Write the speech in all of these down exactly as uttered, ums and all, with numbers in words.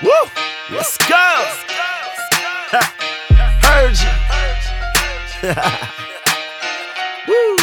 Woo! Let's go! Heard you. Woo!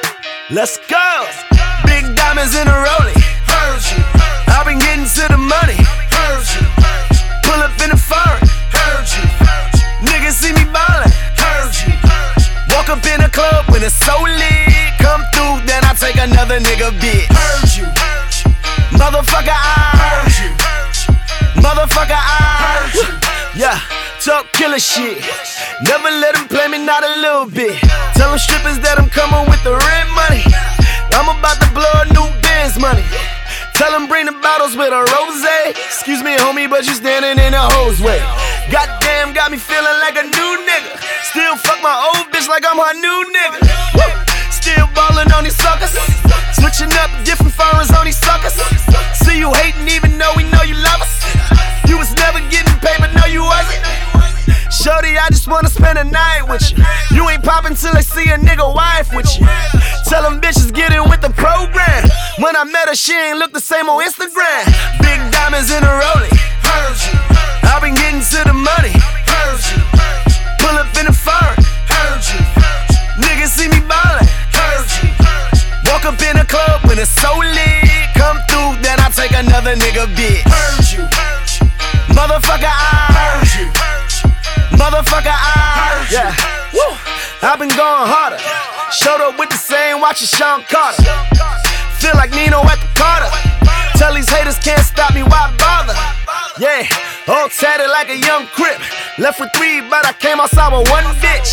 Let's go! Big diamonds in a rollie. Heard you. I've been getting to the money. Heard you. Pull up in the foreign. Heard you. Niggas see me ballin'. Heard you. Walk up in a club when it's so lit. Come through, then I take another nigga bitch. Heard you. Motherfucker, I heard you. Motherfucker, I heard you. Yeah, talk killer shit. Never let them play me, not a little bit. Tell them strippers that I'm coming with the rent money. I'm about to blow a new Benz money. Tell them bring the bottles with a rosé. Excuse me, homie, but you standing in a hose way. Goddamn, got me feeling like a new nigga. Still fuck my old bitch like I'm her new nigga. Woo! Still ballin' on these suckers. Switching up different foreigns on these suckers. See you hating even though we know you love us. You was never getting paid, but no you wasn't. Shorty, I just wanna spend a night with you. You ain't poppin' till I see a nigga wife with you. Tell them bitches get in with the program. When I met her, she ain't look the same on Instagram. Big diamonds in a rollie. Heard you. I've been getting to the money. Heard you. Pull up in the foreign. Heard you. Niggas see me ballin'. Heard you. Walk up in a club when it's so lit. Come through, then I take another nigga bitch. Heard you. Motherfucker, I heard you. Motherfucker, I heard you. Yeah. Woo. I've been going harder. Showed up with the same watch as Sean Carter. Feel like Nino at the Carter. Tell these haters can't stop me, why bother? Yeah, all tatted like a young Crip. Left with three, but I came outside with one bitch.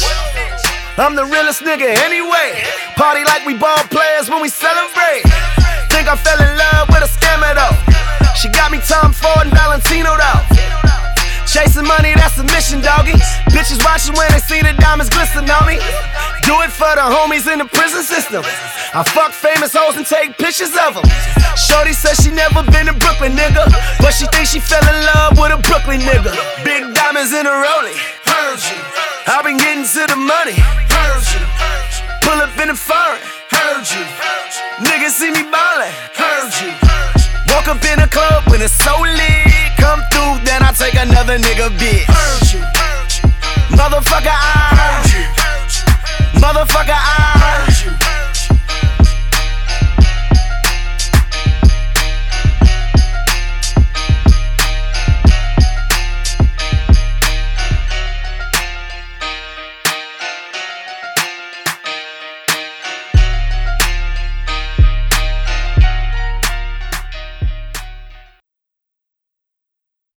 I'm the realest nigga anyway. Party like we ball players when we celebrate. Think I fell in love with a scammer though. She got me Tom Ford and Valentino though. Chasing money, that's a mission, doggy. Bitches watching when they see the diamonds glisten on me. Do it for the homies in the prison system. I fuck famous hoes and take pictures of them. Shorty says she never been to Brooklyn, nigga, but she thinks she fell in love with a Brooklyn nigga. Big diamonds in a rollie. Heard you. I've been getting to the money. Heard you. Pull up in the foreign. Heard you. Niggas see me ballin'. Heard you. Walk up in a club when it's so